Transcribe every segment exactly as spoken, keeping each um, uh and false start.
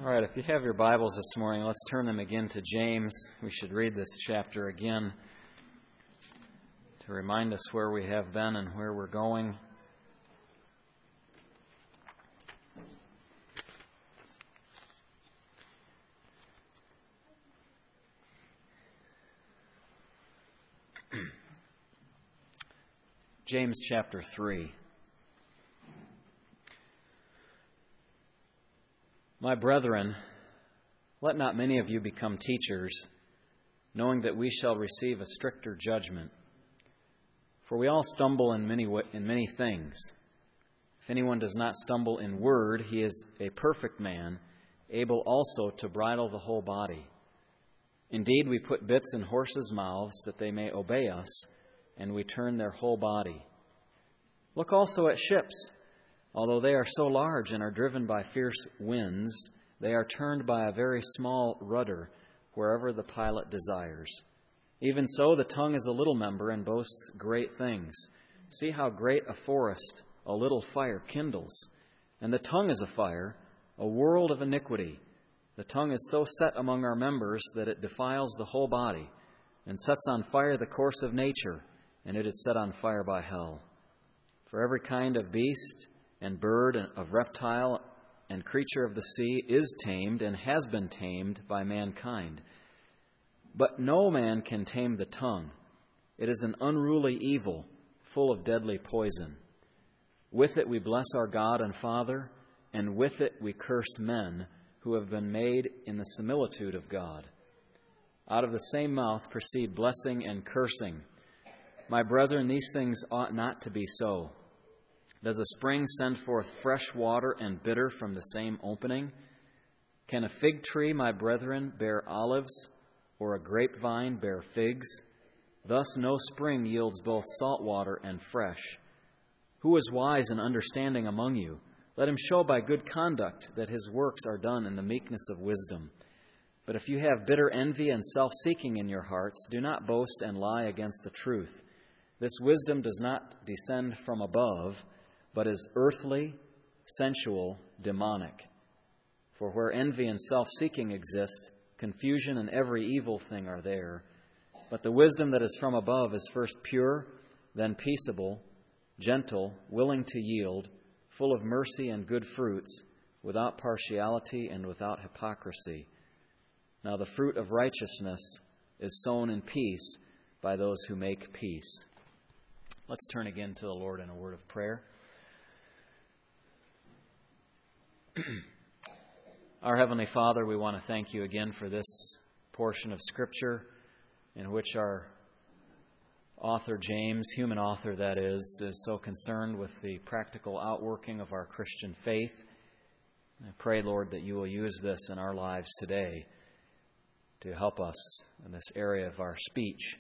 All right, if you have your Bibles this morning, let's turn them again to James. We should read this chapter again to remind us where we have been and where we're going. James chapter three. My brethren, let not many of you become teachers, knowing that we shall receive a stricter judgment. For we all stumble in many in many things. If anyone does not stumble in word, he is a perfect man, able also to bridle the whole body. Indeed, we put bits in horses' mouths that they may obey us, and we turn their whole body. Look also at ships. Although they are so large and are driven by fierce winds, they are turned by a very small rudder wherever the pilot desires. Even so, the tongue is a little member and boasts great things. See how great a forest a little fire kindles. And the tongue is a fire, a world of iniquity. The tongue is so set among our members that it defiles the whole body and sets on fire the course of nature, and it is set on fire by hell. For every kind of beast and bird, of reptile, and creature of the sea is tamed and has been tamed by mankind. But no man can tame the tongue. It is an unruly evil, full of deadly poison. With it we bless our God and Father, and with it we curse men who have been made in the similitude of God. Out of the same mouth proceed blessing and cursing. My brethren, these things ought not to be so. Does a spring send forth fresh water and bitter from the same opening? Can a fig tree, my brethren, bear olives, or a grapevine bear figs? Thus no spring yields both salt water and fresh. Who is wise and understanding among you? Let him show by good conduct that his works are done in the meekness of wisdom. But if you have bitter envy and self-seeking in your hearts, do not boast and lie against the truth. This wisdom does not descend from above, but is earthly, sensual, demonic. For where envy and self-seeking exist, confusion and every evil thing are there. But the wisdom that is from above is first pure, then peaceable, gentle, willing to yield, full of mercy and good fruits, without partiality and without hypocrisy. Now the fruit of righteousness is sown in peace by those who make peace. Let's turn again to the Lord in a word of prayer. Our Heavenly Father, we want to thank you again for this portion of Scripture in which our author, James, human author that is, is so concerned with the practical outworking of our Christian faith. I pray, Lord, that you will use this in our lives today to help us in this area of our speech.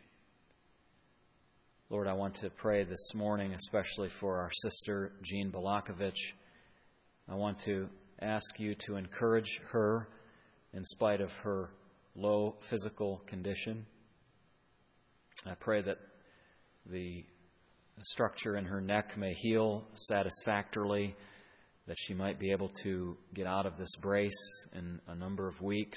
Lord, I want to pray this morning especially for our sister, Jean Balakovich. I want to ask you to encourage her in spite of her low physical condition. I pray that the structure in her neck may heal satisfactorily, that she might be able to get out of this brace in a number of weeks.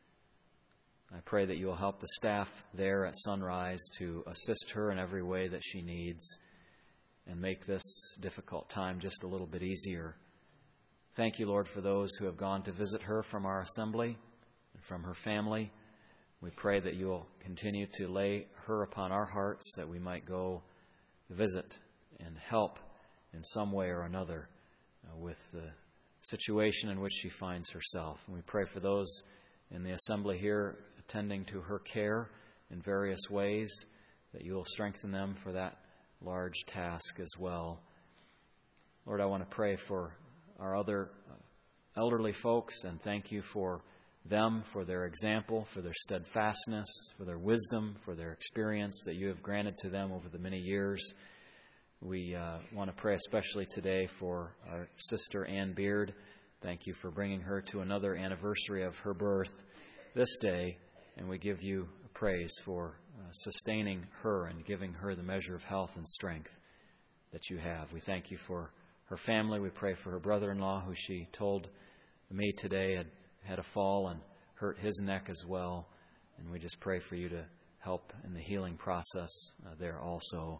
I pray that you will help the staff there at Sunrise to assist her in every way that she needs and make this difficult time just a little bit easier. Thank you, Lord, for those who have gone to visit her from our assembly and from her family. We pray that you will continue to lay her upon our hearts, that we might go visit and help in some way or another uh, with the situation in which she finds herself. And we pray for those in the assembly here attending to her care in various ways, that you will strengthen them for that large task as well. Lord, I want to pray for our other elderly folks and thank you for them, for their example, for their steadfastness, for their wisdom, for their experience that you have granted to them over the many years. We uh, want to pray especially today for our sister Ann Beard. Thank you for bringing her to another anniversary of her birth this day, and we give you praise for uh, sustaining her and giving her the measure of health and strength that you have. We thank you for her family. We pray for her brother-in-law, who she told me today had had a fall and hurt his neck as well. And we just pray for you to help in the healing process uh, there also.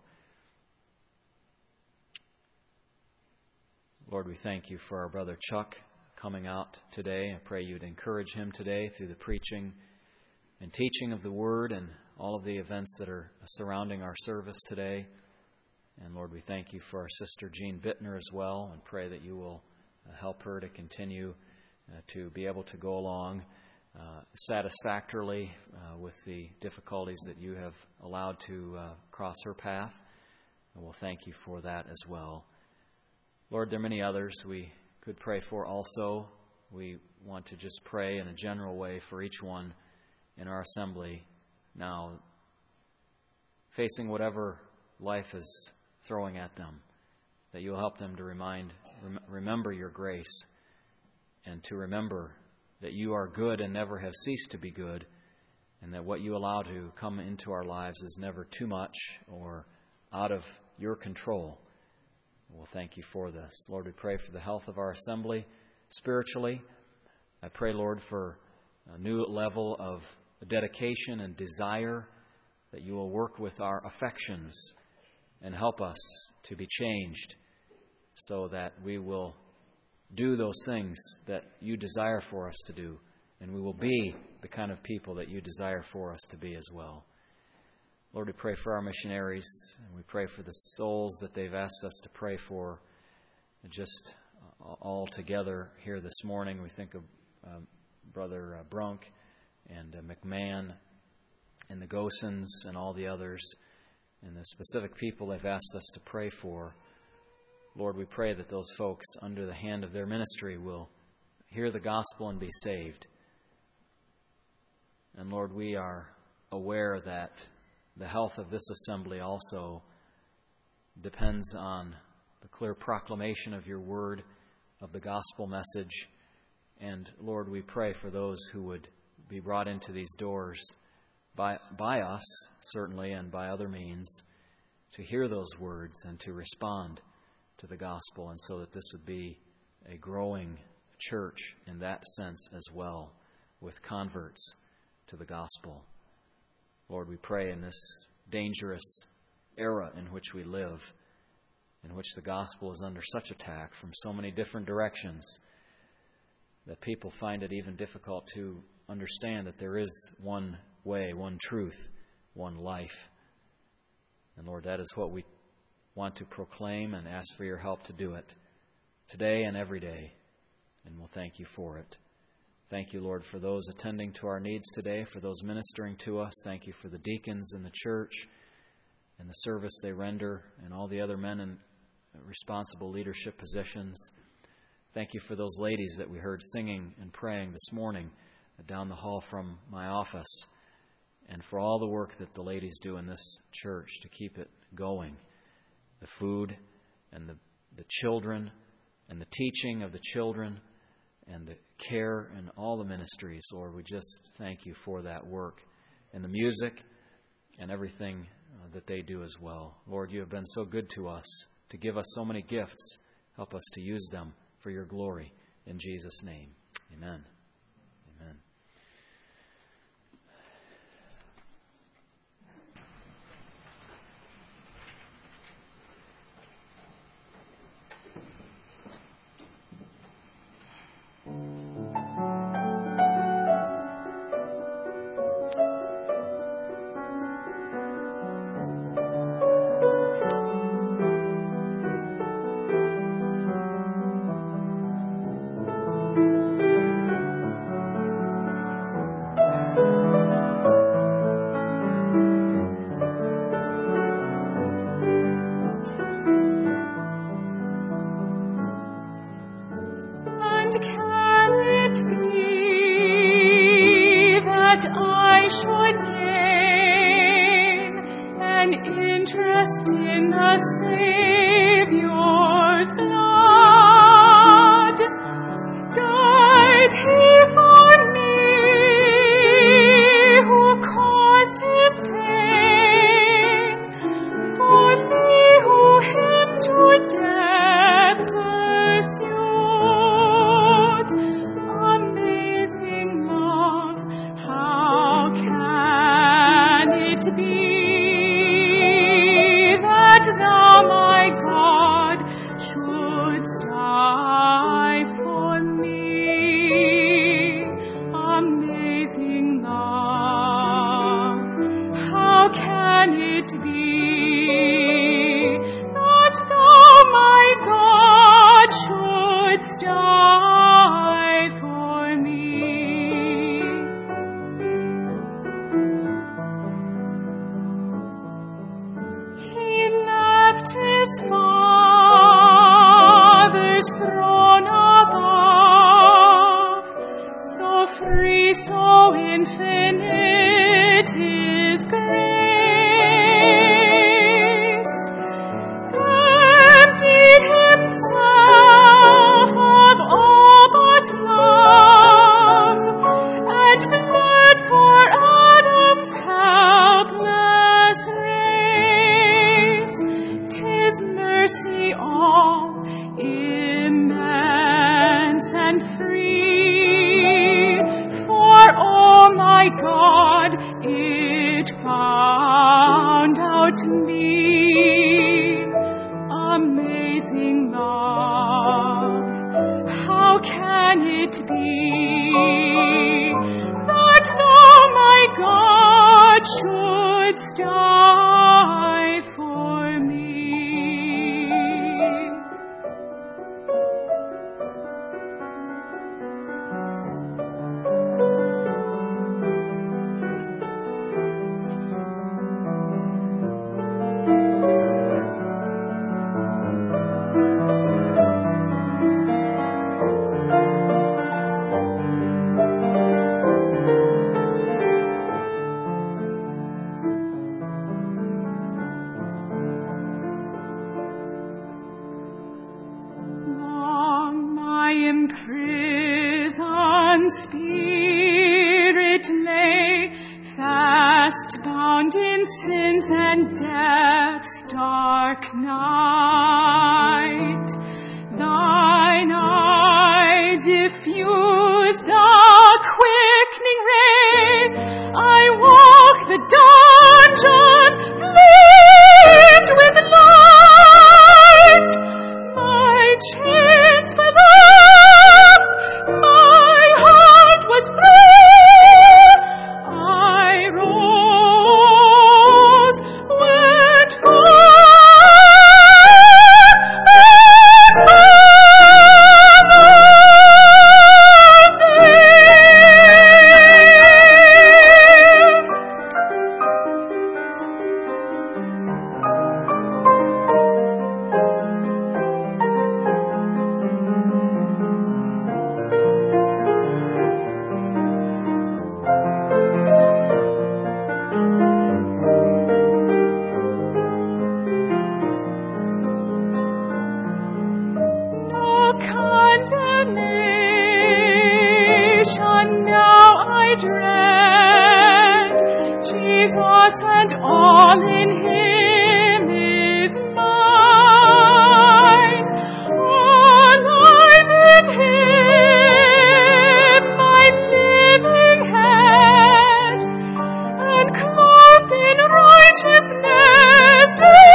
Lord, we thank you for our brother Chuck coming out today. I pray you'd encourage him today through the preaching and teaching of the Word and all of the events that are surrounding our service today. And Lord, we thank you for our sister Jean Bittner as well, and pray that you will uh, help her to continue uh, to be able to go along uh, satisfactorily uh, with the difficulties that you have allowed to uh, cross her path. And we'll thank you for that as well. Lord, there are many others we could pray for also. We want to just pray in a general way for each one in our assembly now, facing whatever life is throwing at them, that you'll help them to remind, rem- remember your grace, and to remember that you are good and never have ceased to be good, and that what you allow to come into our lives is never too much or out of your control. We'll thank you for this. Lord, we pray for the health of our assembly spiritually. I pray, Lord, for a new level of dedication and desire, that you will work with our affections and help us to be changed so that we will do those things that you desire for us to do, and we will be the kind of people that you desire for us to be as well. Lord, we pray for our missionaries, and we pray for the souls that they've asked us to pray for. And just all together here this morning, we think of uh, Brother uh, Brunk and uh, McMahon and the Gosens and all the others, and the specific people they've asked us to pray for. Lord, we pray that those folks under the hand of their ministry will hear the gospel and be saved. And Lord, we are aware that the health of this assembly also depends on the clear proclamation of your word, of the gospel message. And Lord, we pray for those who would be brought into these doors by, by us, certainly, and by other means, to hear those words and to respond to the gospel, and so that this would be a growing church in that sense as well, with converts to the gospel. Lord, we pray in this dangerous era in which we live, in which the gospel is under such attack from so many different directions, that people find it even difficult to understand that there is one way, one truth, one life. And Lord, that is what we want to proclaim and ask for your help to do it today and every day. And we'll thank you for it. Thank you, Lord, for those attending to our needs today, for those ministering to us. Thank you for the deacons in the church and the service they render, and all the other men in responsible leadership positions. Thank you for those ladies that we heard singing and praying this morning down the hall from my office, and for all the work that the ladies do in this church to keep it going. The food and the, the children and the teaching of the children and the care and all the ministries. Lord, we just thank you for that work, and the music and everything uh, that they do as well. Lord, you have been so good to us to give us so many gifts. Help us to use them for your glory. In Jesus' name, amen. Amen. Amazing. die for me. He left his Father's throne above, so free, so infinite His grace, emptied Himself of all but love, and bled for Adam's helpless race. 'Tis mercy all immense and free, for oh my God, it found out me. Amazing love, how can it be that thou, my God, shouldst die for me? Imprisoned spirit lay fast bound in sins and death's dark night. Thine eye diffused a quickening ray. I walk the dungeon gleamed with light. My chains fell off, my heart was free. I rose, went forth, and followed condemnation now I dread. Jesus and all in Him is mine. Alive in Him, my living head, and clothed in righteousness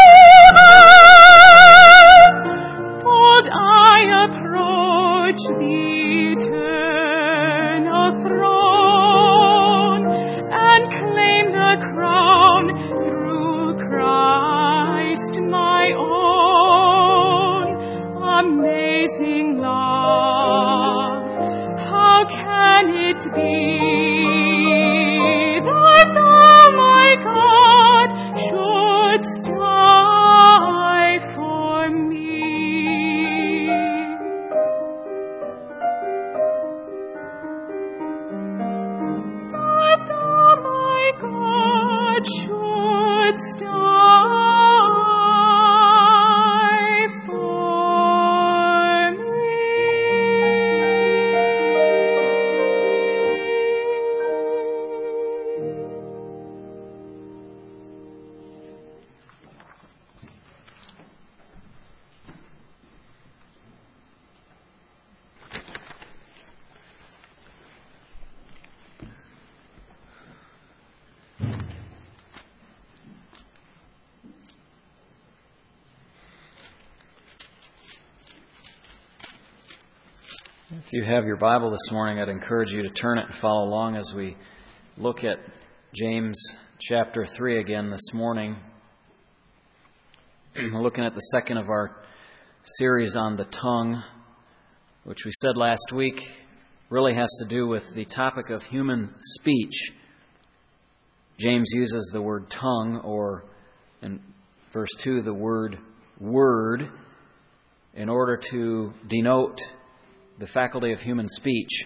divine. Bold I approach the eternal throne and claim the crown through Christ my own. Amazing love, how can it be that thou, my God, shouldst die for me? That thou, my God, shouldst die for me. If you have your Bible this morning, I'd encourage you to turn it and follow along as we look at James chapter three again this morning. We're looking at the second of our series on the tongue. which we said last week really has to do with the topic of human speech. James uses the word tongue, or in verse two, the word word, in order to denote the faculty of human speech.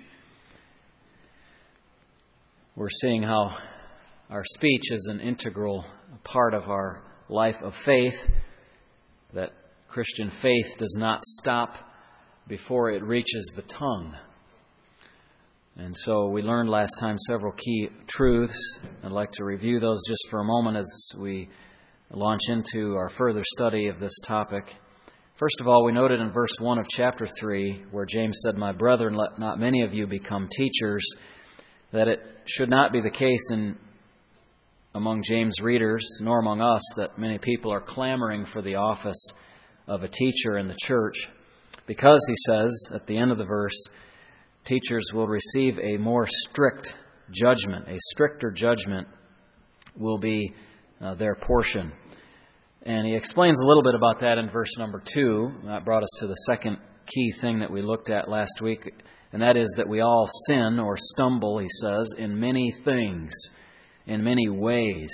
We're seeing how our speech is an integral part of our life of faith, that Christian faith does not stop before it reaches the tongue. And so we learned last time several key truths. I'd like to review those just for a moment as we launch into our further study of this topic. First of all, we noted in verse one of chapter three, where James said, "My brethren, let not many of you become teachers," that it should not be the case in among James' readers, nor among us, that many people are clamoring for the office of a teacher in the church, because, he says at the end of the verse, teachers will receive a more strict judgment. A stricter judgment will be uh, their portion. And he explains a little bit about that in verse number two. That brought us to the second key thing that we looked at last week, and that is that we all sin or stumble, he says, in many things, in many ways.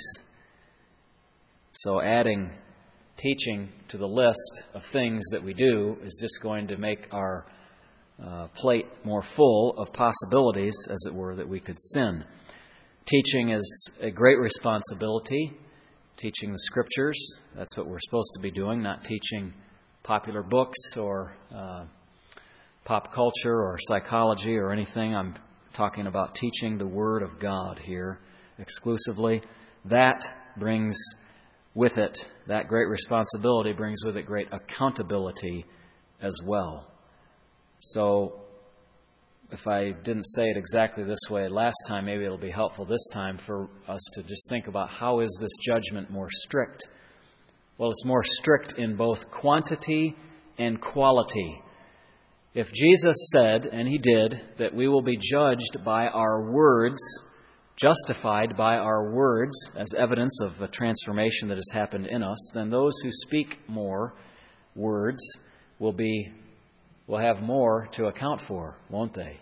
So adding teaching to the list of things that we do is just going to make our uh, plate more full of possibilities, as it were, that we could sin. Teaching is a great responsibility. Teaching the Scriptures, that's what we're supposed to be doing, not teaching popular books or uh, pop culture or psychology or anything. I'm talking about teaching the Word of God here exclusively. That brings with it, that great responsibility brings with it great accountability as well. So, if I didn't say it exactly this way last time, maybe it'll be helpful this time for us to just think about how is this judgment more strict? Well, it's more strict in both quantity and quality. If Jesus said, and He did, that we will be judged by our words, justified by our words as evidence of a transformation that has happened in us, then those who speak more words will be will have more to account for, won't they?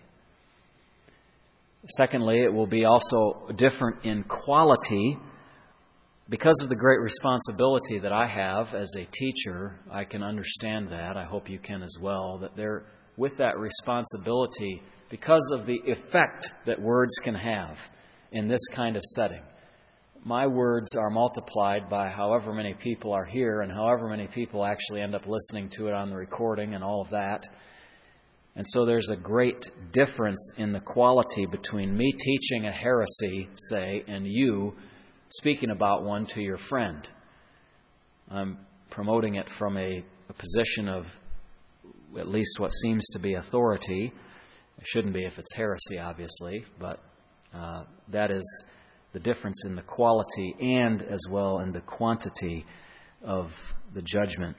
Secondly, it will be also different in quality. Because of the great responsibility that I have as a teacher, I can understand that. I hope you can as well, that there, with that responsibility, because of the effect that words can have in this kind of setting, my words are multiplied by however many people are here and however many people actually end up listening to it on the recording and all of that. And so there's a great difference in the quality between me teaching a heresy, say, and you speaking about one to your friend. I'm promoting it from a, a position of at least what seems to be authority. It shouldn't be if it's heresy, obviously, but uh, that is the difference in the quality and as well in the quantity of the judgment.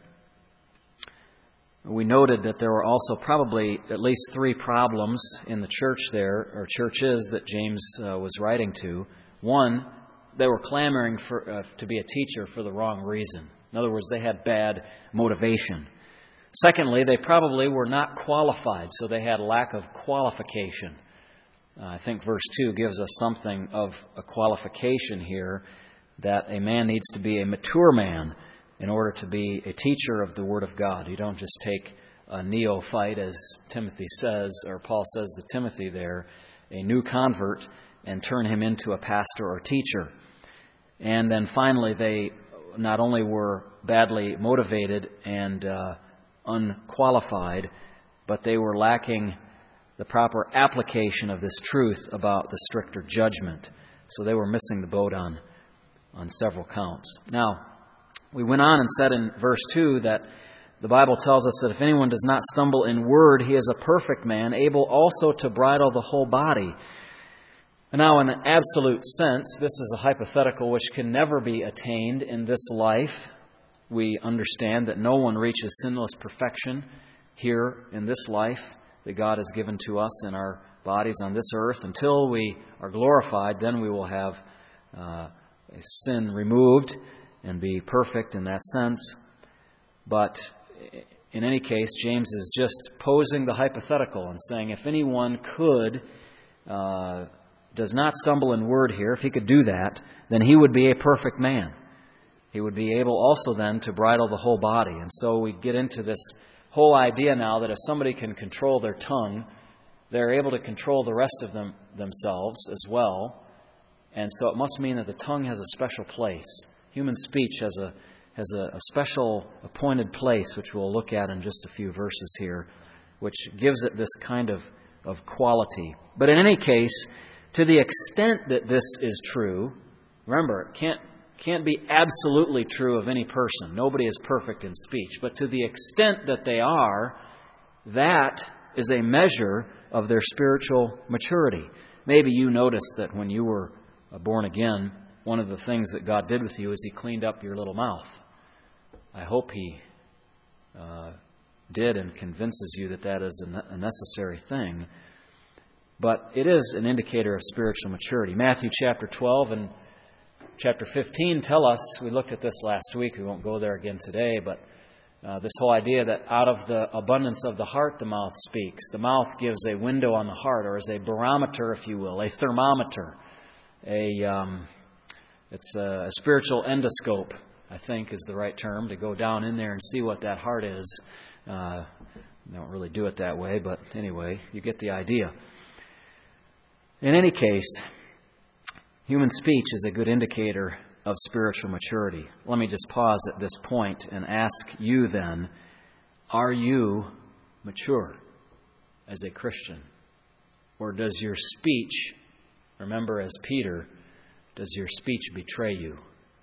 We noted that there were also probably at least three problems in the church there, or churches that James uh, was writing to. One, they were clamoring for uh, to be a teacher for the wrong reason. In other words, they had bad motivation. Secondly, they probably were not qualified, so they had a lack of qualification. Uh, I think verse two gives us something of a qualification here, that a man needs to be a mature man in order to be a teacher of the Word of God. You don't just take a neophyte, as Timothy says, or Paul says to Timothy there, a new convert, and turn him into a pastor or teacher. And then finally, they not only were badly motivated and uh, unqualified, but they were lacking the proper application of this truth about the stricter judgment. So they were missing the boat on, on several counts. Now, we went on and said in verse two that the Bible tells us that if anyone does not stumble in word, he is a perfect man, able also to bridle the whole body. Now, in an absolute sense, this is a hypothetical which can never be attained in this life. We understand that no one reaches sinless perfection here in this life that God has given to us in our bodies on this earth. Until we are glorified, then we will have uh, sin removed and be perfect in that sense. But in any case, James is just posing the hypothetical and saying if anyone could, uh, does not stumble in word here, if he could do that, then he would be a perfect man. He would be able also then to bridle the whole body. And so we get into this whole idea now that if somebody can control their tongue, they're able to control the rest of them themselves as well. And so it must mean that the tongue has a special place. Human speech has a has a, a special appointed place, which we'll look at in just a few verses here, which gives it this kind of, of quality. But in any case, to the extent that this is true, remember, it can't, can't be absolutely true of any person. Nobody is perfect in speech. But to the extent that they are, that is a measure of their spiritual maturity. Maybe you noticed that when you were born again, one of the things that God did with you is He cleaned up your little mouth. I hope He uh, did and convinces you that that is a necessary thing. But it is an indicator of spiritual maturity. Matthew chapter twelve and chapter fifteen tell us, we looked at this last week, we won't go there again today, but uh, this whole idea that out of the abundance of the heart the mouth speaks. The mouth gives a window on the heart, or as a barometer, if you will, a thermometer, a... Um, It's a spiritual endoscope, I think is the right term, to go down in there and see what that heart is. Uh, I don't really do it that way, but anyway, you get the idea. In any case, human speech is a good indicator of spiritual maturity. Let me just pause at this point and ask you then, are you mature as a Christian? Or does your speech, remember as Peter, does your speech betray you?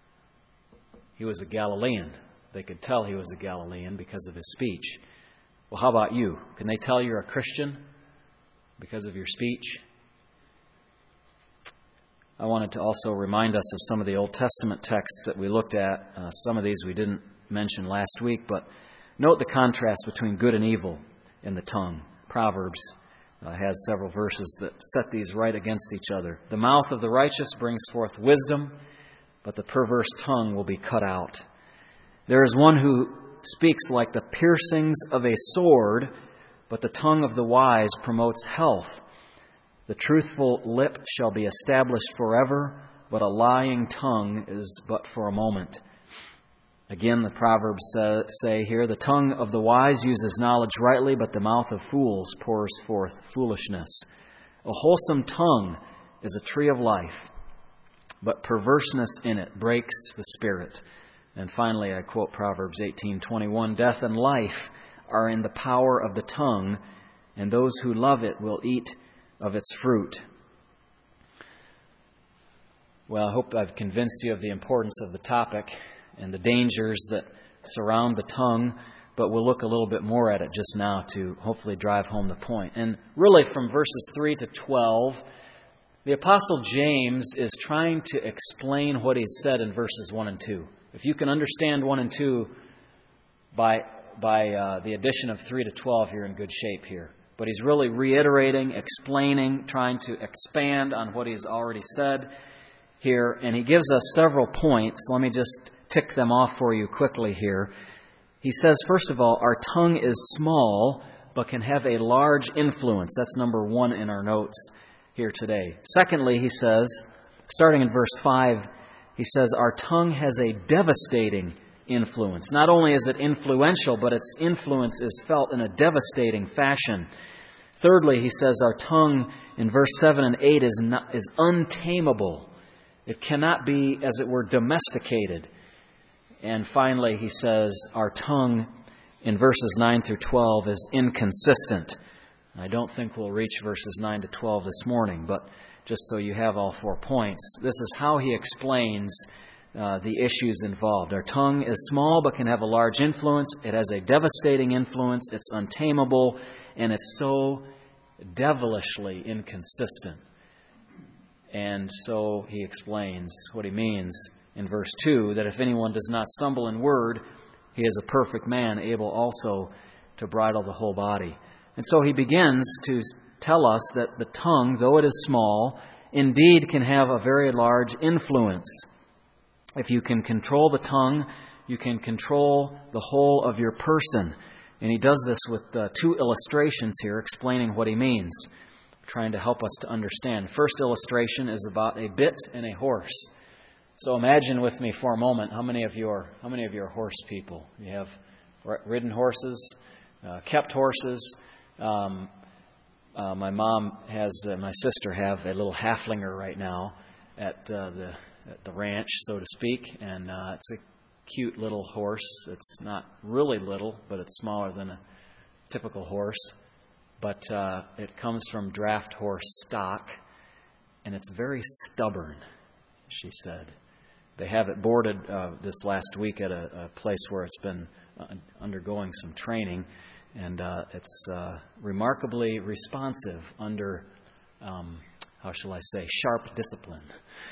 He was a Galilean. They could tell he was a Galilean because of his speech. Well, how about you? Can they tell you're a Christian because of your speech? I wanted to also remind us of some of the Old Testament texts that we looked at. Uh, some of these we didn't mention last week, but note the contrast between good and evil in the tongue. Proverbs Uh, has several verses that set these right against each other. The mouth of the righteous brings forth wisdom, but the perverse tongue will be cut out. There is one who speaks like the piercings of a sword, but the tongue of the wise promotes health. The truthful lip shall be established forever, but a lying tongue is but for a moment. Again, the Proverbs say here, the tongue of the wise uses knowledge rightly, but the mouth of fools pours forth foolishness. A wholesome tongue is a tree of life, but perverseness in it breaks the spirit. And finally, I quote Proverbs eighteen twenty-one, death and life are in the power of the tongue, and those who love it will eat of its fruit. Well, I hope I've convinced you of the importance of the topic and the dangers that surround the tongue, but we'll look a little bit more at it just now to hopefully drive home the point. And really from verses three to twelve, the Apostle James is trying to explain what he said in verses one and two. If you can understand one and two by, by uh, the addition of three to twelve, you're in good shape here. But he's really reiterating, explaining, trying to expand on what he's already said here. And he gives us several points. Let me just tick them off for you quickly here. He says, first of all, our tongue is small, but can have a large influence. That's number one in our notes here today. Secondly, he says, starting in verse five, he says, our tongue has a devastating influence. Not only is it influential, but its influence is felt in a devastating fashion. Thirdly, he says, our tongue in verse seven and eight is not, is untamable. It cannot be, as it were, domesticated. And finally, he says, our tongue in verses nine through twelve is inconsistent. I don't think we'll reach verses nine to twelve this morning, but just so you have all four points, this is how he explains uh, the issues involved. Our tongue is small but can have a large influence. It has a devastating influence. It's untamable, and it's so devilishly inconsistent. And so he explains what he means in verse two, that if anyone does not stumble in word, he is a perfect man, able also to bridle the whole body. And so he begins to tell us that the tongue, though it is small, indeed can have a very large influence. If you can control the tongue, you can control the whole of your person. And he does this with uh, two illustrations here explaining what he means, trying to help us to understand. First illustration is about a bit and a horse. So imagine with me for a moment, how many of you are, how many of you are horse people? You have ridden horses, uh, kept horses. Um, uh, my mom has, uh, my sister have a little halflinger right now at, uh, the, at the ranch, so to speak, and uh, it's a cute little horse. It's not really little, but it's smaller than a typical horse. But uh, it comes from draft horse stock, and it's very stubborn, she said. They have it boarded uh, this last week at a, a place where it's been uh, undergoing some training, and uh, it's uh, remarkably responsive under, um, how shall I say, sharp discipline.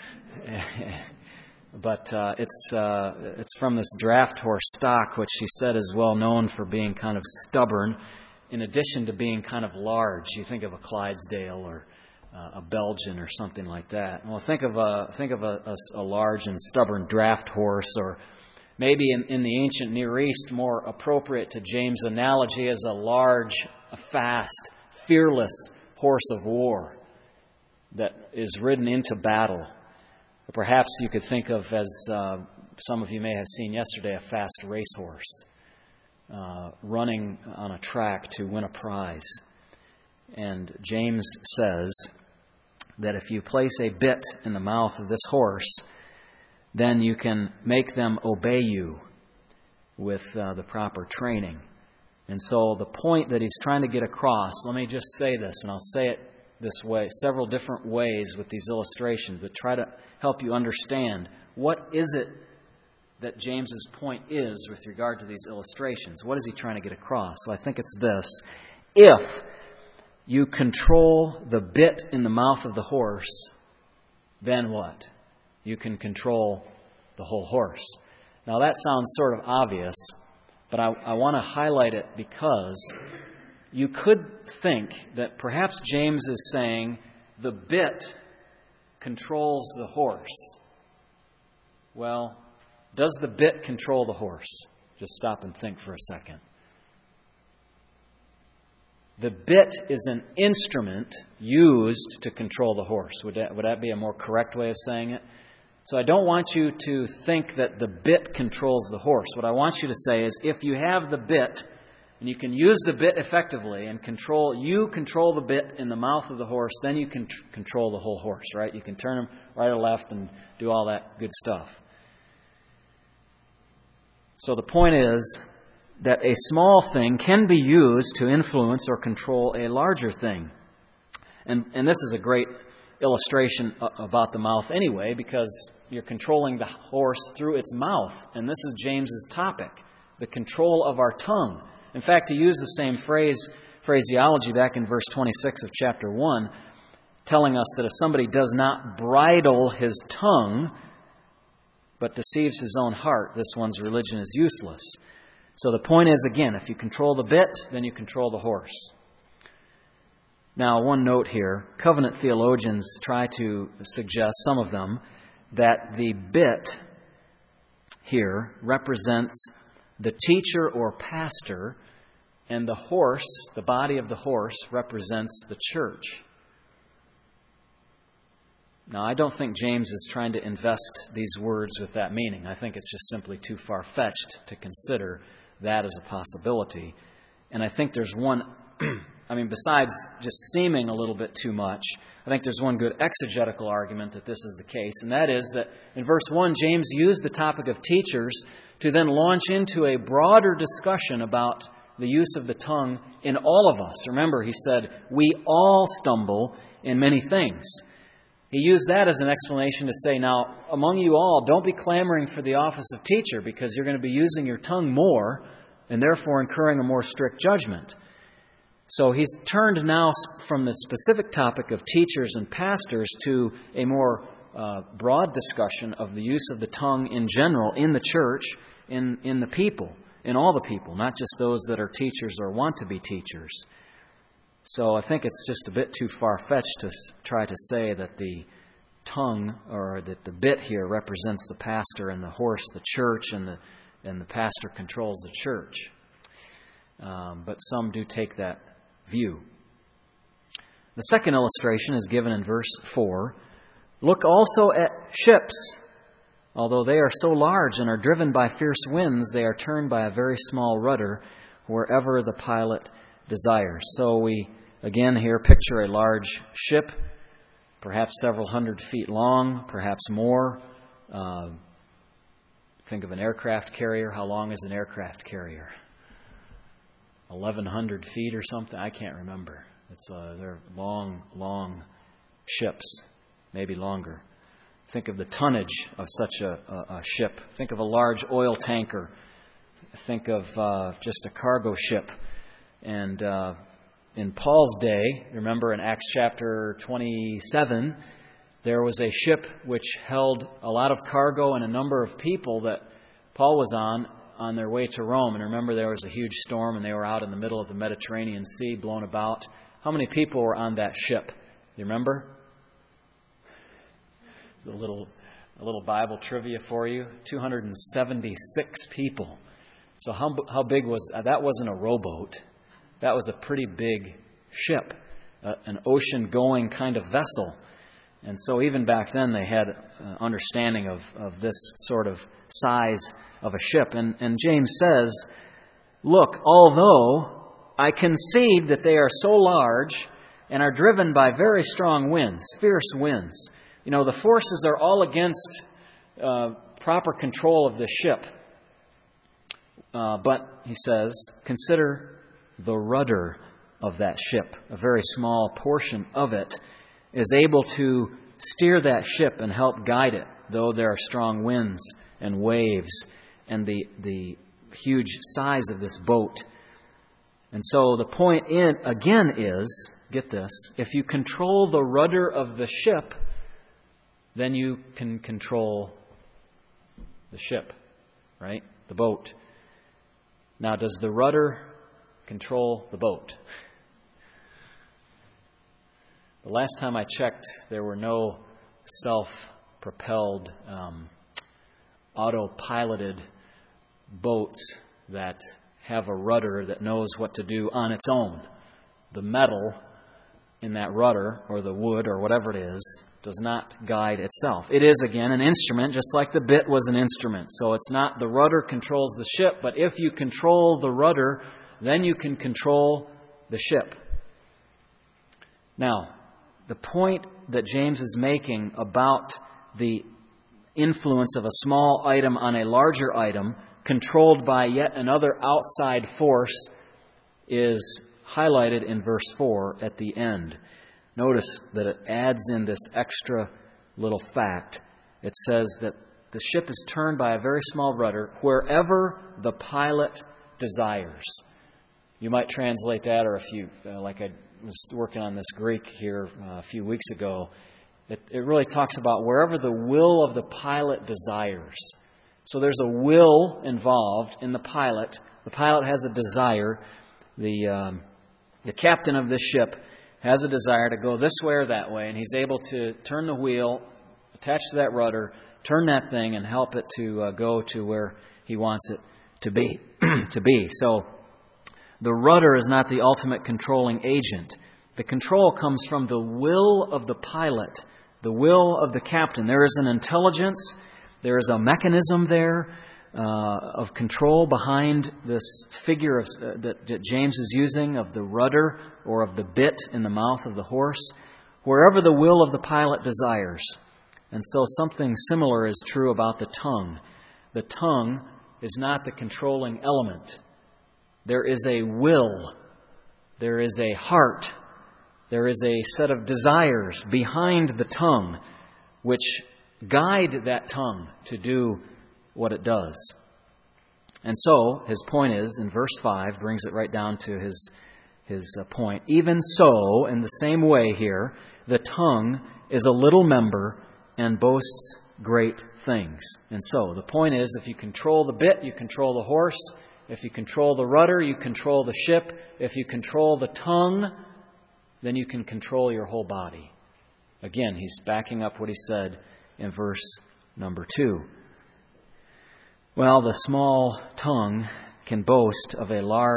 But uh, it's uh, it's from this draft horse stock, which she said is well known for being kind of stubborn, in addition to being kind of large. You think of a Clydesdale or uh, a Belgian or something like that. Well, think of a think of a, a, a large and stubborn draft horse, or maybe in, in the ancient Near East, more appropriate to James' analogy, as a large, a fast, fearless horse of war that is ridden into battle. Or perhaps you could think of, as uh, some of you may have seen yesterday, a fast racehorse uh, running on a track to win a prize. And James says that if you place a bit in the mouth of this horse, then you can make them obey you with uh, the proper training. And so the point that he's trying to get across, let me just say this, and I'll say it this way, several different ways with these illustrations, but try to help you understand what is it that James's point is with regard to these illustrations. What is he trying to get across? So I think it's this. If you control the bit in the mouth of the horse, then what? You can control the whole horse. Now that sounds sort of obvious, but I, I want to highlight it because you could think that perhaps James is saying the bit controls the horse. Well, does the bit control the horse? Just stop and think for a second. The bit is an instrument used to control the horse. Would that, would that be a more correct way of saying it? So I don't want you to think that the bit controls the horse. What I want you to say is, if you have the bit, and you can use the bit effectively and control, you control the bit in the mouth of the horse, then you can tr- control the whole horse, right? You can turn him right or left and do all that good stuff. So the point is that a small thing can be used to influence or control a larger thing. And, and this is a great illustration about the mouth anyway, because you're controlling the horse through its mouth. And this is James's topic, the control of our tongue. In fact, he used the same phrase, phraseology back in verse twenty-six of chapter one, telling us that if somebody does not bridle his tongue, but deceives his own heart, this one's religion is useless. So the point is, again, if you control the bit, then you control the horse. Now, one note here, covenant theologians try to suggest, some of them, that the bit here represents the teacher or pastor, and the horse, the body of the horse, represents the church. Now, I don't think James is trying to invest these words with that meaning. I think it's just simply too far-fetched to consider that as a possibility. And I think there's one, I mean, besides just seeming a little bit too much, I think there's one good exegetical argument that this is the case, and that is that in verse one, James used the topic of teachers to then launch into a broader discussion about the use of the tongue in all of us. Remember, he said, we all stumble in many things. He used that as an explanation to say, now, among you all, don't be clamoring for the office of teacher, because you're going to be using your tongue more and therefore incurring a more strict judgment. So he's turned now from the specific topic of teachers and pastors to a more uh, broad discussion of the use of the tongue in general in the church, in, in the people, in all the people, not just those that are teachers or want to be teachers. So I think it's just a bit too far-fetched to try to say that the tongue, or that the bit here, represents the pastor, and the horse the church, and the and the pastor controls the church. um, but some do take that view. The second illustration is given in verse four. Look also at ships. Although they are so large and are driven by fierce winds, they are turned by a very small rudder wherever the pilot desires. So we, again, here picture a large ship, perhaps several hundred feet long, perhaps more. Uh, think of an aircraft carrier. How long is an aircraft carrier? eleven hundred feet or something? I can't remember. It's uh, they're long, long ships, maybe longer. Think of the tonnage of such a, a, a ship. Think of a large oil tanker. Think of uh, just a cargo ship. And uh, in Paul's day, remember in Acts chapter twenty-seven, there was a ship which held a lot of cargo and a number of people that Paul was on, on their way to Rome. And remember, there was a huge storm and they were out in the middle of the Mediterranean Sea, blown about. How many people were on that ship? You remember? A little, a little Bible trivia for you. two hundred seventy-six people. So how, how big was that? That wasn't a rowboat. That was a pretty big ship, uh, an ocean-going kind of vessel. And so even back then they had uh, understanding of, of this sort of size of a ship. And, and James says, look, although I concede that they are so large and are driven by very strong winds, fierce winds, you know, the forces are all against uh, proper control of the ship. Uh, but, he says, consider the rudder of that ship. A very small portion of it is able to steer that ship and help guide it, though there are strong winds and waves and the, the huge size of this boat. And so the point in, again is, get this, if you control the rudder of the ship, then you can control the ship, right? The boat. Now, does the rudder control the boat? The last time I checked, there were no self-propelled, um, autopiloted boats that have a rudder that knows what to do on its own. The metal in that rudder, or the wood, or whatever it is, does not guide itself. It is, again, an instrument, just like the bit was an instrument. So it's not the rudder controls the ship, but if you control the rudder, then you can control the ship. Now, the point that James is making about the influence of a small item on a larger item, controlled by yet another outside force, is highlighted in verse four at the end. Notice that it adds in this extra little fact. It says that the ship is turned by a very small rudder wherever the pilot desires. You might translate that, or if you, uh, like I was working on this Greek here uh, a few weeks ago, it, it really talks about wherever the will of the pilot desires. So there's a will involved in the pilot. The pilot has a desire. The um, the captain of this ship has a desire to go this way or that way, and he's able to turn the wheel, attach to that rudder, turn that thing, and help it to uh, go to where he wants it to be. to be. So the rudder is not the ultimate controlling agent. The control comes from the will of the pilot, the will of the captain. There is an intelligence, there is a mechanism there uh, of control behind this figure of, uh, that, that James is using of the rudder or of the bit in the mouth of the horse, wherever the will of the pilot desires. And so something similar is true about the tongue. The tongue is not the controlling element. There is a will. There is a heart. There is a set of desires behind the tongue which guide that tongue to do what it does. And so, his point is, in verse five, brings it right down to his, his point. Even so, in the same way here, the tongue is a little member and boasts great things. And so, the point is, if you control the bit, you control the horse. If you control the rudder, you control the ship. If you control the tongue, then you can control your whole body. Again, he's backing up what he said in verse number two. Well, the small tongue can boast of a large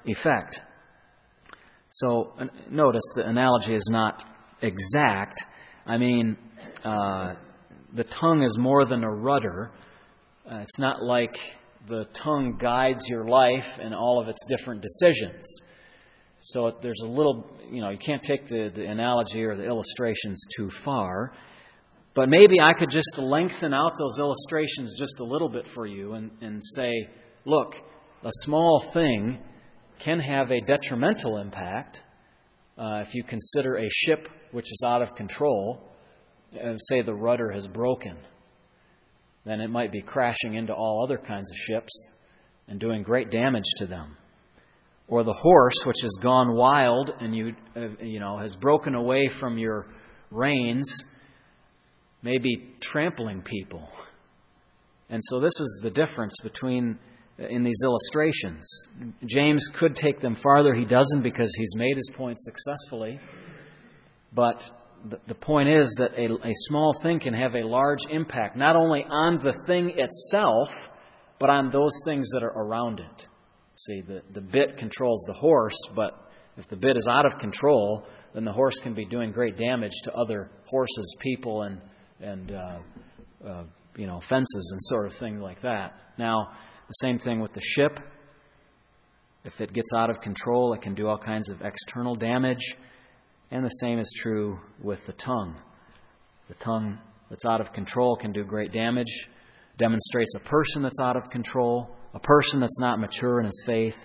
effect. So uh, notice the analogy is not exact. I mean, uh, the tongue is more than a rudder. Uh, it's not like the tongue guides your life and all of its different decisions. So it, there's a little, you know, you can't take the, the analogy or the illustrations too far. But maybe I could just lengthen out those illustrations just a little bit for you and, and say, look, a small thing can have a detrimental impact uh, if you consider a ship which is out of control, and say the rudder has broken. Then it might be crashing into all other kinds of ships and doing great damage to them. Or the horse, which has gone wild and you uh, you know has broken away from your reins, maybe trampling people. And so this is the difference between in these illustrations. James could take them farther. He doesn't because he's made his point successfully. But the, the point is that a, a small thing can have a large impact, not only on the thing itself, but on those things that are around it. See, the, the bit controls the horse, but if the bit is out of control, then the horse can be doing great damage to other horses, people, and and uh, uh, you know fences and sort of thing like that. Now, the same thing with the ship. If it gets out of control, it can do all kinds of external damage. And the same is true with the tongue. The tongue that's out of control can do great damage. Demonstrates a person that's out of control, a person that's not mature in his faith.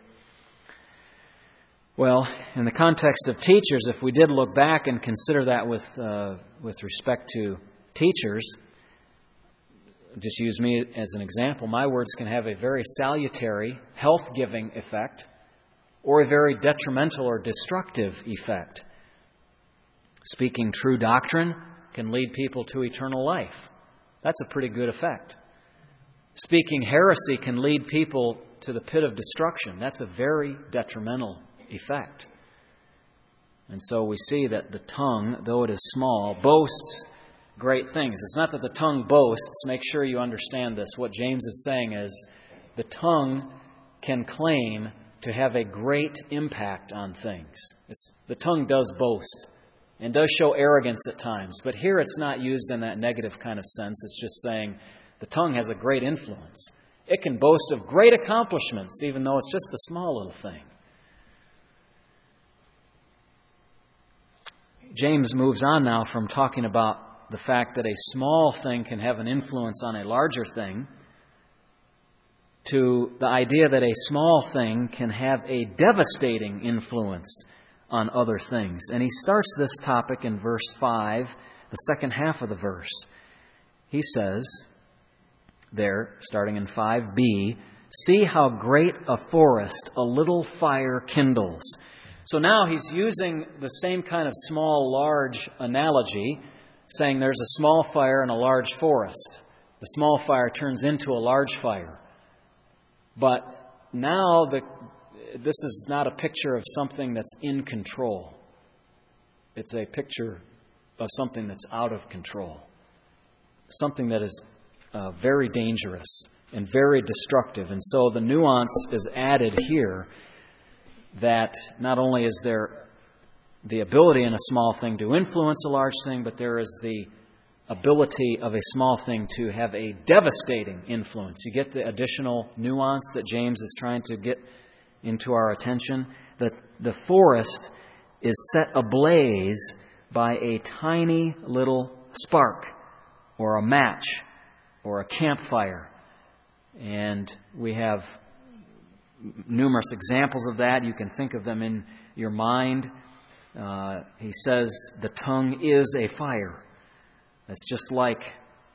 Well, in the context of teachers, if we did look back and consider that with uh, with respect to teachers, just use me as an example, my words can have a very salutary, health-giving effect, or a very detrimental or destructive effect. Speaking true doctrine can lead people to eternal life. That's a pretty good effect. Speaking heresy can lead people to the pit of destruction. That's a very detrimental effect. And so we see that the tongue, though it is small, boasts great things. It's not that the tongue boasts. Make sure you understand this. What James is saying is the tongue can claim to have a great impact on things. It's, the tongue does boast and does show arrogance at times. But here it's not used in that negative kind of sense. It's just saying the tongue has a great influence. It can boast of great accomplishments, even though it's just a small little thing. James moves on now from talking about the fact that a small thing can have an influence on a larger thing to the idea that a small thing can have a devastating influence on other things. And he starts this topic in verse five, the second half of the verse. He says there, starting in five b, "See how great a forest a little fire kindles." So now he's using the same kind of small-large analogy, saying there's a small fire and a large forest. The small fire turns into a large fire. But now the, this is not a picture of something that's in control. It's a picture of something that's out of control. Something that is uh, very dangerous and very destructive. And so the nuance is added here that not only is there the ability in a small thing to influence a large thing, but there is the ability of a small thing to have a devastating influence. You get the additional nuance that James is trying to get into our attention? That the forest is set ablaze by a tiny little spark or a match or a campfire. And we have numerous examples of that. You can think of them in your mind. Uh, he says the tongue is a fire. It's just like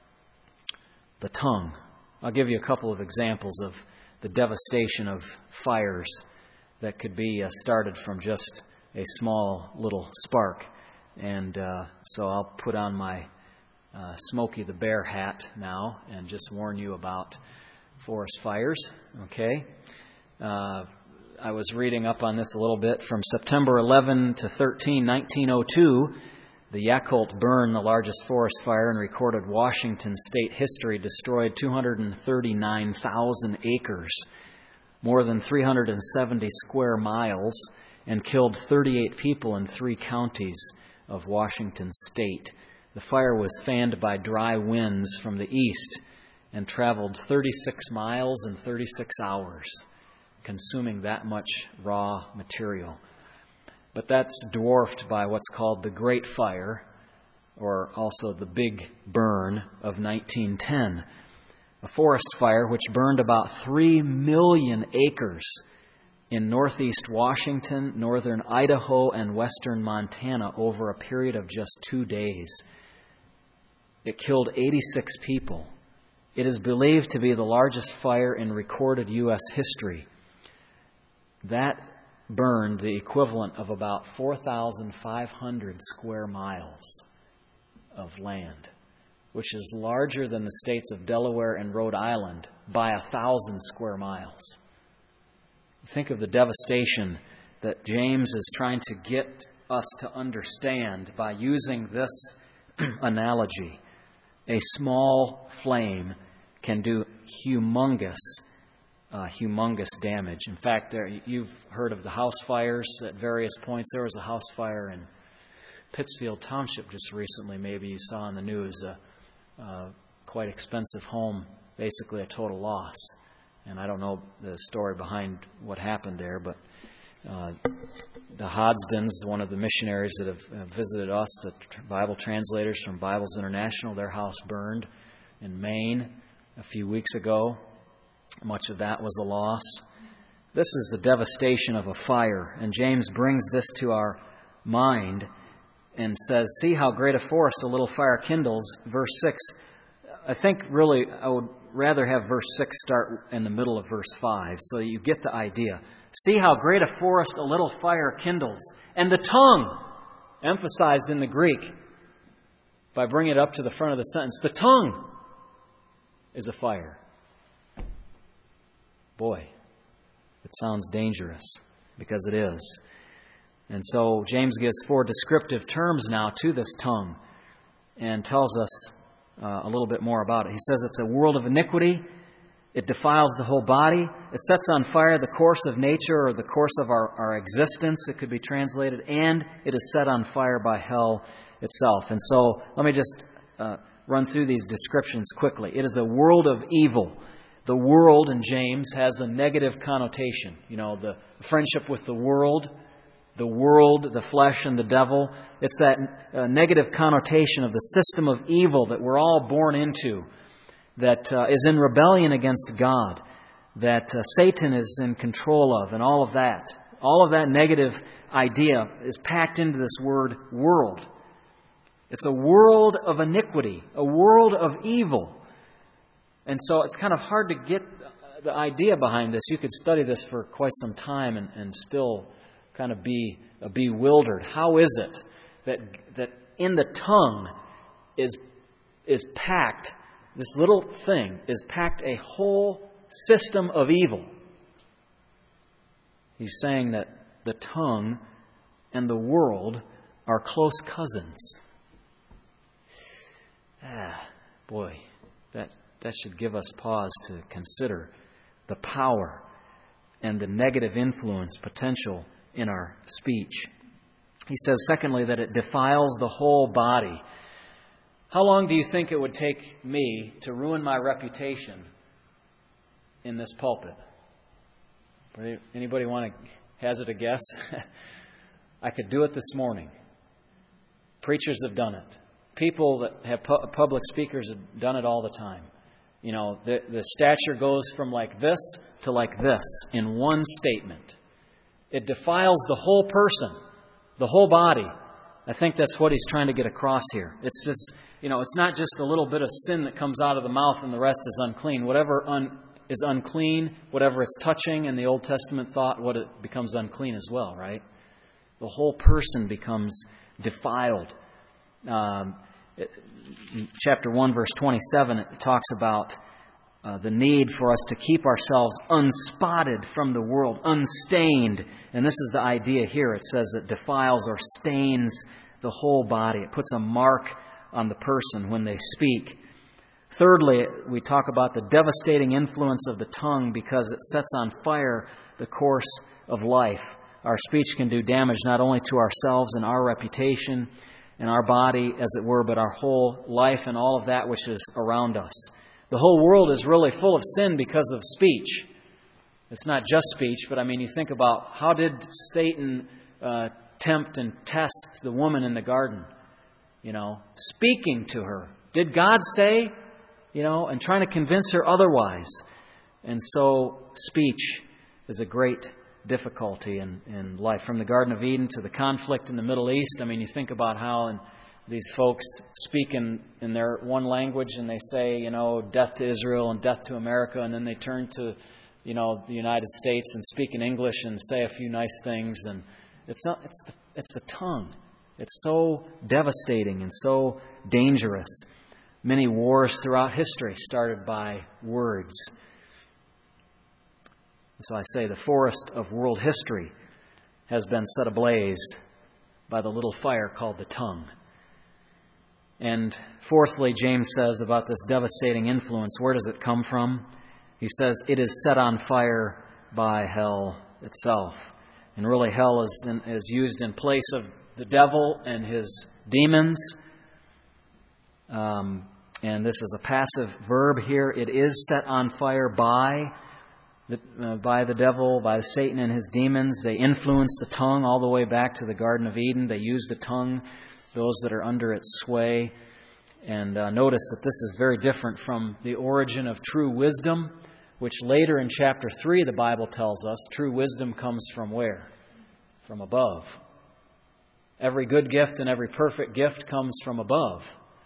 the tongue. I'll give you a couple of examples of the devastation of fires that could be uh, started from just a small little spark. And uh, so I'll put on my uh, Smokey the Bear hat now and just warn you about forest fires. Okay? Uh, I was reading up on this a little bit. From September eleventh to thirteenth, nineteen oh two, the Yakult burn, the largest forest fire in recorded Washington state history, destroyed two hundred thirty-nine thousand acres more than three hundred seventy square miles, and killed thirty-eight people in three counties of Washington state. The fire was fanned by dry winds from the east and traveled thirty-six miles in thirty-six hours, consuming that much raw material. But that's dwarfed by what's called the Great Fire, or also the Big Burn of nineteen ten, a forest fire which burned about three million acres in northeast Washington, northern Idaho, and western Montana over a period of just two days. It killed eighty-six people. It is believed to be the largest fire in recorded U S history. That burned the equivalent of about four thousand five hundred square miles of land, which is larger than the states of Delaware and Rhode Island by a thousand square miles. Think of the devastation that James is trying to get us to understand by using this analogy. A small flame can do humongous, uh, humongous damage. In fact, there, you've heard of the house fires at various points. There was a house fire in Pittsfield Township just recently. Maybe you saw on the news a, a quite expensive home, basically a total loss. And I don't know the story behind what happened there, but uh, the Hodsdens, one of the missionaries that have, have visited us, the Bible translators from Bibles International, their house burned in Maine a few weeks ago. Much of that was a loss. This is the devastation of a fire, and James brings this to our mind and says, see how great a forest a little fire kindles. Verse six, I think really I would rather have verse six start in the middle of verse five, so you get the idea. See how great a forest a little fire kindles. And the tongue, emphasized in the Greek, by bringing it up to the front of the sentence, the tongue is a fire. Boy, it sounds dangerous, because it is. And so James gives four descriptive terms now to this tongue and tells us uh, a little bit more about it. He says it's a world of iniquity. It defiles the whole body. It sets on fire the course of nature, or the course of our, our existence, it could be translated, and it is set on fire by hell itself. And so let me just uh, run through these descriptions quickly. It is a world of evil. The world in James has a negative connotation. You know, the friendship with the world, the world, the flesh, and the devil. It's that uh, negative connotation of the system of evil that we're all born into, that uh, is in rebellion against God, that uh, Satan is in control of, and all of that. All of that negative idea is packed into this word world. It's a world of iniquity, a world of evil. And so it's kind of hard to get the idea behind this. You could study this for quite some time and, and still kind of be uh, bewildered. How is it that that in the tongue is is packed, this little thing is packed a whole system of evil? He's saying that the tongue and the world are close cousins. Ah, boy, that that should give us pause to consider the power and the negative influence potential in our speech. He says, secondly, that it defiles the whole body. How long do you think it would take me to ruin my reputation in this pulpit? Anybody want to hazard a guess? I could do it this morning. Preachers have done it. People that have pu- public speakers have done it all the time. You know, the, the stature goes from like this to like this in one statement. It defiles the whole person, the whole body. I think that's what he's trying to get across here. It's just, you know, it's not just a little bit of sin that comes out of the mouth and the rest is unclean. Whatever un, is unclean, whatever it's touching, in the Old Testament thought, what it becomes unclean as well, right? The whole person becomes defiled. Um, it, chapter one, verse twenty-seven, it talks about uh, the need for us to keep ourselves unspotted from the world, unstained. And this is the idea here. It says it defiles or stains the whole body. It puts a mark on the person when they speak. Thirdly, we talk about the devastating influence of the tongue because it sets on fire the course of life. Our speech can do damage not only to ourselves and our reputation and our body, as it were, but our whole life and all of that which is around us. The whole world is really full of sin because of speech. It's not just speech, but I mean, you think about how did Satan uh, tempt and test the woman in the garden? You know, speaking to her. Did God say? You know, and trying to convince her otherwise. And so speech is a great difficulty in, in life. From the Garden of Eden to the conflict in the Middle East, I mean, you think about how in these folks speak in, in their one language and they say, you know, death to Israel and death to America, and then they turn to, you know, the United States and speak in English and say a few nice things. And it's not, it's the, it's the tongue. It's so devastating and so dangerous. Many wars throughout history started by words. So I say the forest of world history has been set ablaze by the little fire called the tongue. And fourthly, James says about this devastating influence, where does it come from? He says it is set on fire by hell itself. And really hell is, in, is used in place of the devil and his demons. Um, and this is a passive verb here. It is set on fire by the, uh, by the devil, by Satan and his demons. They influence the tongue all the way back to the Garden of Eden. They use the tongue, those that are under its sway. And uh, notice that this is very different from the origin of true wisdom, which later in chapter three the Bible tells us true wisdom comes from where? From above. Every good gift and every perfect gift comes from above.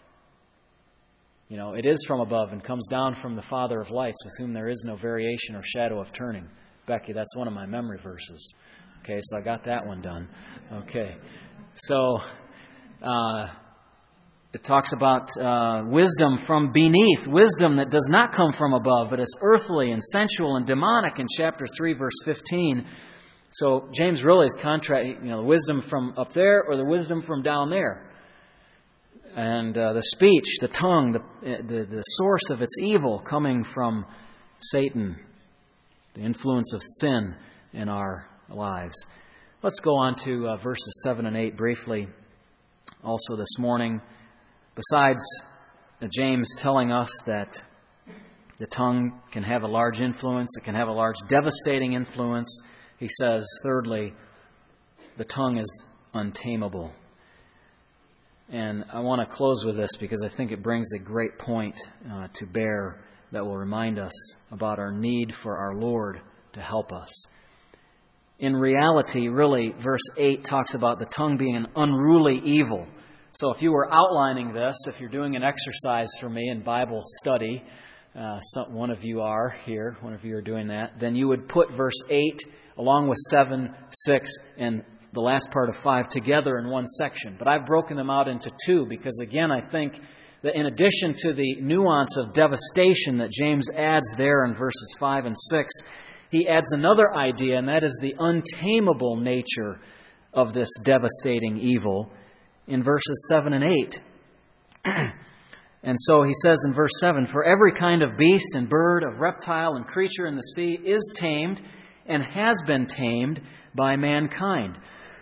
You know, it is from above and comes down from the Father of lights, with whom there is no variation or shadow of turning. Becky, that's one of my memory verses. Okay, so I got that one done. Okay. So, uh, it talks about uh, wisdom from beneath, wisdom that does not come from above, but is earthly and sensual and demonic in chapter three, verse fifteen. So James really is contrasting, you know, the wisdom from up there or the wisdom from down there. And uh, the speech, the tongue, the, the the source of its evil coming from Satan, the influence of sin in our lives. Let's go on to uh, verses seven and eight briefly. Also this morning, besides uh, James telling us that the tongue can have a large influence, it can have a large devastating influence, he says, thirdly, the tongue is untamable. And I want to close with this because I think it brings a great point uh, to bear that will remind us about our need for our Lord to help us. In reality, really, verse eight talks about the tongue being an unruly evil. So if you were outlining this, if you're doing an exercise for me in Bible study, uh, some, one of you are here, one of you are doing that, then you would put verse eight along with seven, six, and the last part of five together in one section. But I've broken them out into two because, again, I think that in addition to the nuance of devastation that James adds there in verses five and six, he adds another idea, and that is the untamable nature of this devastating evil in verses seven and eight. And so he says in verse seven, "For every kind of beast and bird, of reptile and creature in the sea is tamed and has been tamed by mankind."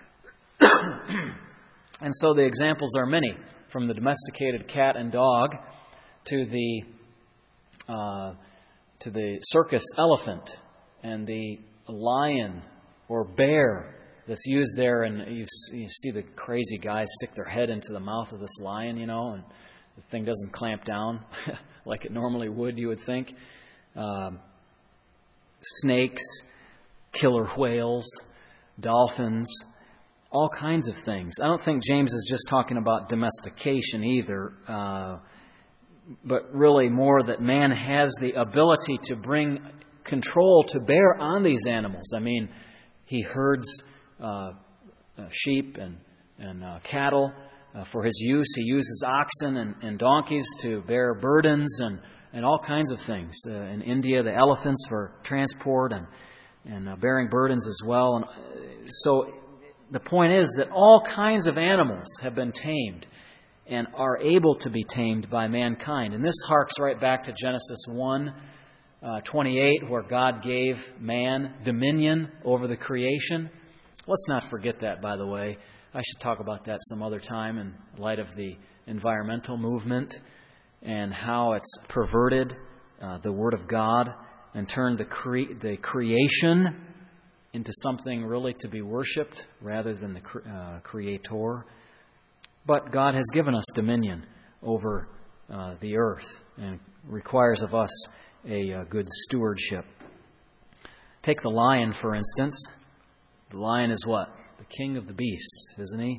And so the examples are many, from the domesticated cat and dog to the uh, to the circus elephant and the lion or bear that's used there. And you, you see the crazy guys stick their head into the mouth of this lion, you know, and the thing doesn't clamp down like it normally would, you would think. Um, snakes, killer whales, dolphins, all kinds of things. I don't think James is just talking about domestication either, uh, but really more that man has the ability to bring control to bear on these animals. I mean, he herds uh, uh, sheep and, and uh, cattle uh, for his use. He uses oxen and, and donkeys to bear burdens and, and all kinds of things. Uh, in India, the elephants for transport and, and uh, bearing burdens as well. And uh, so the point is that all kinds of animals have been tamed. and are able to be tamed by mankind. And this harks right back to Genesis one twenty-eight, where God gave man dominion over the creation. Let's not forget that, by the way. I should talk about that some other time in light of the environmental movement and how it's perverted uh, the Word of God and turned the, cre- the creation into something really to be worshipped rather than the cre- uh, Creator. But God has given us dominion over uh, the earth and requires of us a, a good stewardship. Take the lion, for instance. The lion is what? The king of the beasts, isn't he?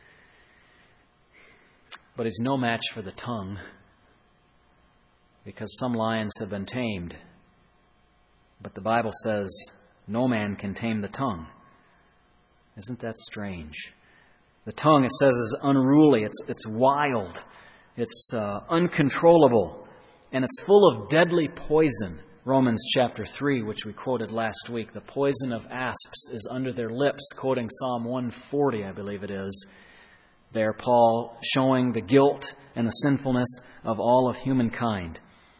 But he's no match for the tongue, because some lions have been tamed. But the Bible says no man can tame the tongue. Isn't that strange? The tongue, it says, is unruly. It's, it's wild. It's uh, uncontrollable. And it's full of deadly poison. Romans chapter three, which we quoted last week. The poison of asps is under their lips, quoting Psalm one forty, I believe it is. There, Paul showing the guilt and the sinfulness of all of humankind.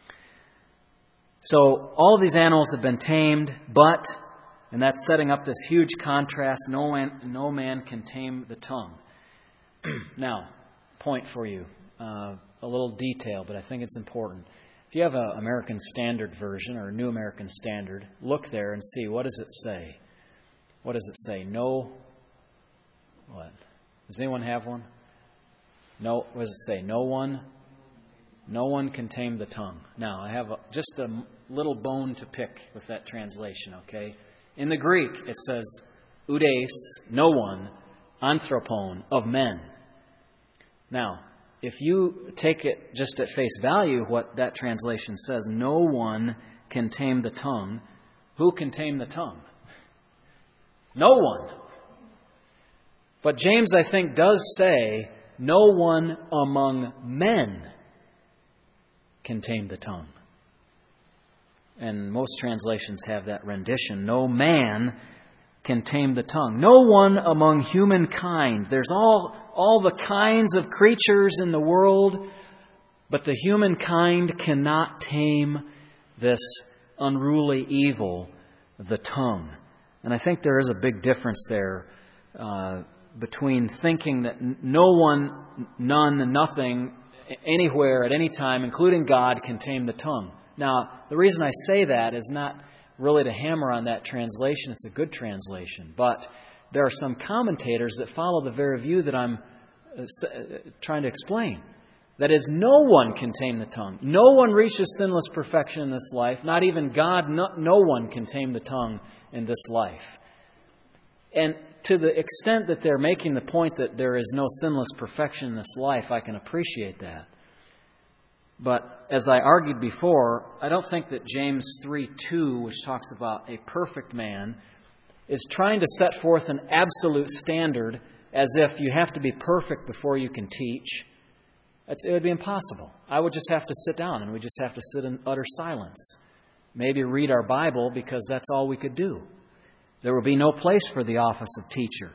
So, all of these animals have been tamed, but, and that's setting up this huge contrast, no man, no man can tame the tongue. Now, point for you, uh, a little detail, but I think it's important. If you have an American Standard Version or a New American Standard, look there and see, what does it say? What does it say? No, what? Does anyone have one? No, what does it say? No one, no one can tame the tongue. Now, I have a, just a little bone to pick with that translation, okay? In the Greek, it says, oudeis, no one, anthropon, of men. Now, if you take it just at face value, what that translation says, no one can tame the tongue. Who can tame the tongue? No one. But James, I think, does say, no one among men can tame the tongue. And most translations have that rendition. No man can tame the tongue. No one among humankind. There's all, all the kinds of creatures in the world, but the humankind cannot tame this unruly evil, the tongue. And I think there is a big difference there uh, between thinking that no one, none, nothing, anywhere, at any time, including God, can tame the tongue. Now, the reason I say that is not really to hammer on that translation. It's a good translation. But there are some commentators that follow the very view that I'm uh, trying to explain. That is, no one can tame the tongue. No one reaches sinless perfection in this life. Not even God. No, no one can tame the tongue in this life. And to the extent that they're making the point that there is no sinless perfection in this life, I can appreciate that. But as I argued before, I don't think that James three two, which talks about a perfect man, is trying to set forth an absolute standard as if you have to be perfect before you can teach. It's, it would be impossible. I would just have to sit down and we just have to sit in utter silence. Maybe read our Bible because that's all we could do. There will be no place for the office of teacher.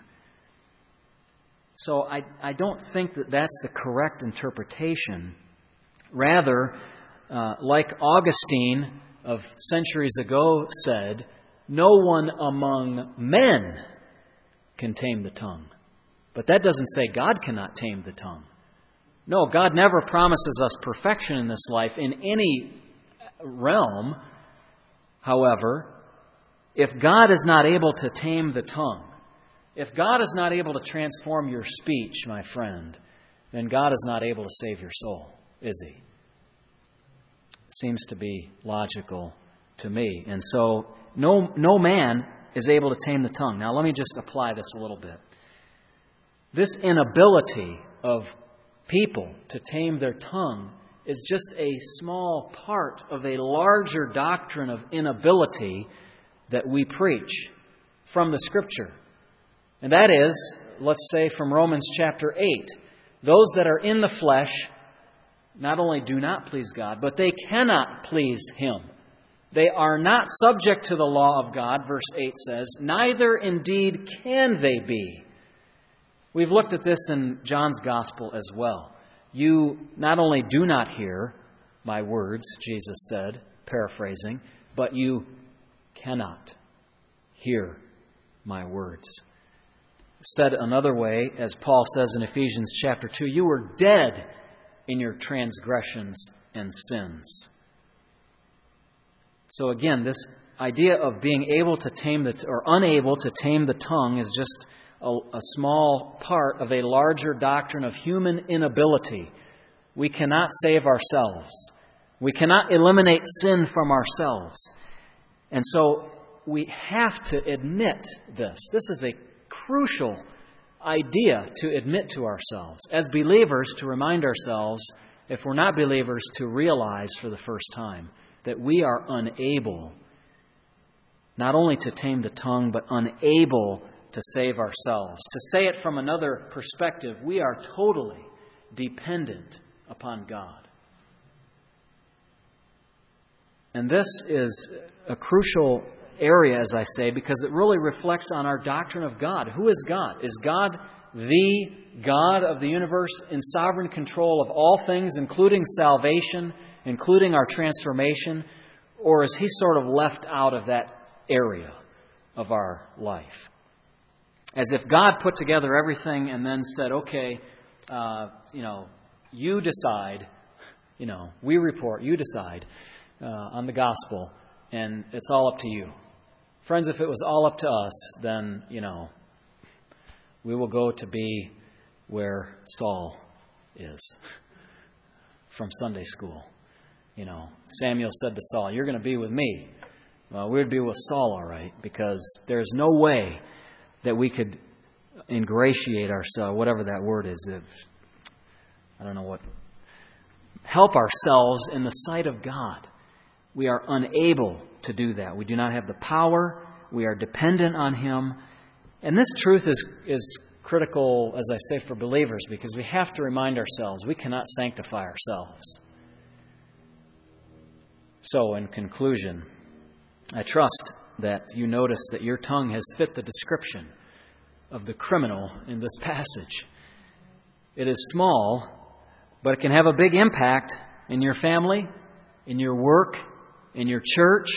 So I, I don't think that that's the correct interpretation. Rather, uh, like Augustine of centuries ago said, no one among men can tame the tongue. But that doesn't say God cannot tame the tongue. No, God never promises us perfection in this life in any realm. However, if God is not able to tame the tongue, if God is not able to transform your speech, my friend, then God is not able to save your soul, is He? Seems to be logical to me. And so, no, no man is able to tame the tongue. Now, let me just apply this a little bit. This inability of people to tame their tongue is just a small part of a larger doctrine of inability that we preach from the Scripture. And that is, let's say from Romans chapter eight, those that are in the flesh not only do not please God, but they cannot please Him. They are not subject to the law of God, verse eight says, neither indeed can they be. We've looked at this in John's Gospel as well. you not only do not hear my words, Jesus said, paraphrasing, but you cannot hear my words. Said another way, as Paul says in Ephesians chapter two, you were dead in your transgressions and sins. So again, this idea of being able to tame the, or unable to tame the tongue is just a, a small part of a larger doctrine of human inability. We cannot save ourselves. We cannot eliminate sin from ourselves. And so we have to admit this. This is a crucial idea to admit to ourselves. As believers, to remind ourselves, if we're not believers, to realize for the first time that we are unable not only to tame the tongue, but unable to save ourselves. To say it from another perspective, we are totally dependent upon God. And this is a crucial area, as I say, because it really reflects on our doctrine of God. Who is God? Is God the God of the universe in sovereign control of all things, including salvation, including our transformation? Or is He sort of left out of that area of our life? As if God put together everything and then said, okay, uh, you know, you decide, you know, we report, you decide uh, on the gospel, and it's all up to you. Friends, if it was all up to us, then, you know, we will go to be where Saul is from Sunday school. You know, Samuel said to Saul, you're going to be with me. Well, we would be with Saul, all right, because there's no way that we could ingratiate ourselves, whatever that word is. I don't know what. Help ourselves in the sight of God. We are unable to do that. We do not have the power. We are dependent on Him. And this truth is, is critical, as I say, for believers, because we have to remind ourselves we cannot sanctify ourselves. So, in conclusion, I trust that you notice that your tongue has fit the description of the criminal in this passage. It is small, but it can have a big impact in your family, in your work, in your church.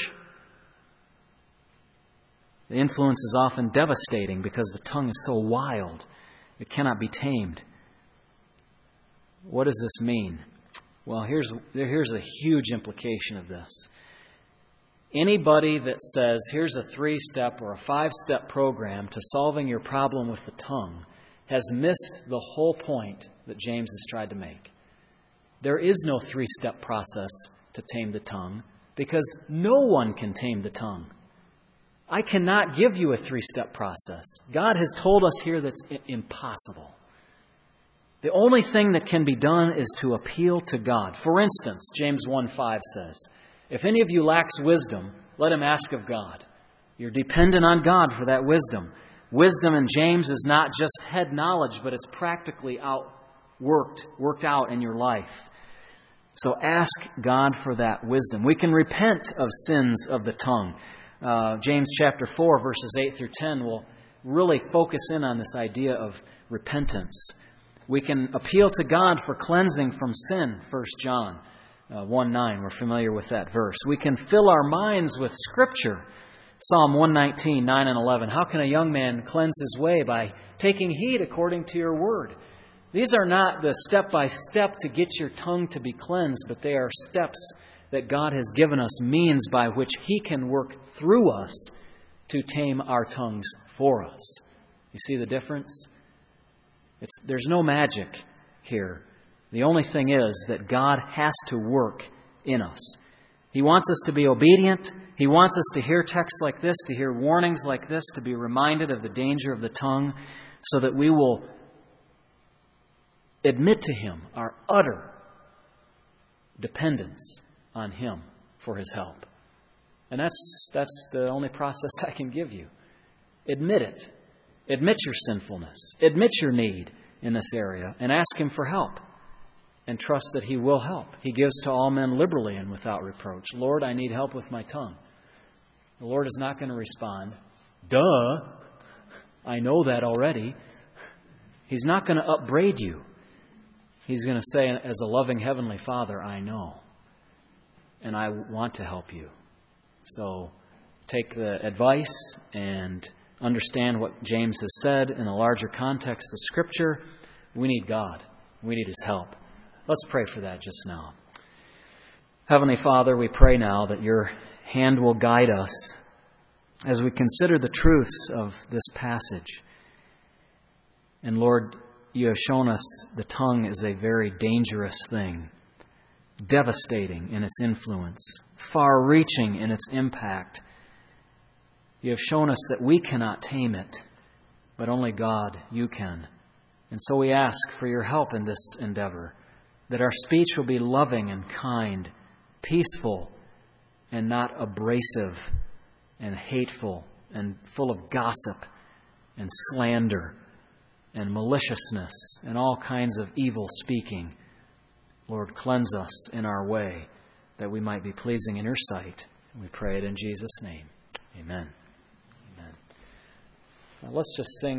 The influence is often devastating because the tongue is so wild. It cannot be tamed. What does this mean? Well, here's, here's a huge implication of this. Anybody that says, here's a three-step or a five-step program to solving your problem with the tongue has missed the whole point that James has tried to make. There is no three-step process to tame the tongue because no one can tame the tongue. I cannot give you a three-step process. God has told us here that's impossible. The only thing that can be done is to appeal to God. For instance, James one five says, if any of you lacks wisdom, let him ask of God. You're dependent on God for that wisdom. Wisdom in James is not just head knowledge, but it's practically out worked, worked out in your life. So ask God for that wisdom. We can repent of sins of the tongue. Uh, James chapter four, verses eight through ten will really focus in on this idea of repentance. We can appeal to God for cleansing from sin, First John uh, one nine. We're familiar with that verse. We can fill our minds with Scripture. Psalm one nineteen, nine and eleven. How can a young man cleanse his way? By taking heed according to your word. These are not the step-by-step to get your tongue to be cleansed, but they are steps that God has given us, means by which He can work through us to tame our tongues for us. You see the difference? It's, there's no magic here. The only thing is that God has to work in us. He wants us to be obedient. He wants us to hear texts like this, to hear warnings like this, to be reminded of the danger of the tongue, so that we will admit to Him our utter dependence on Him for His help. And that's that's the only process I can give you. Admit it. Admit your sinfulness. Admit your need in this area and ask Him for help. And trust that He will help. He gives to all men liberally and without reproach. Lord, I need help with my tongue. The Lord is not going to respond, duh, I know that already. He's not going to upbraid you. He's going to say, as a loving Heavenly Father, I know, and I want to help you. So take the advice and understand what James has said in a larger context of Scripture. We need God. We need His help. Let's pray for that just now. Heavenly Father, we pray now that Your hand will guide us as we consider the truths of this passage. And Lord, You have shown us the tongue is a very dangerous thing, devastating in its influence, far-reaching in its impact. You have shown us that we cannot tame it, but only God, You can. And so we ask for Your help in this endeavor, that our speech will be loving and kind, peaceful and not abrasive and hateful and full of gossip and slander and maliciousness and all kinds of evil speaking. Lord, cleanse us in our way that we might be pleasing in Your sight. We pray it in Jesus' name. Amen. Amen. Now let's just sing.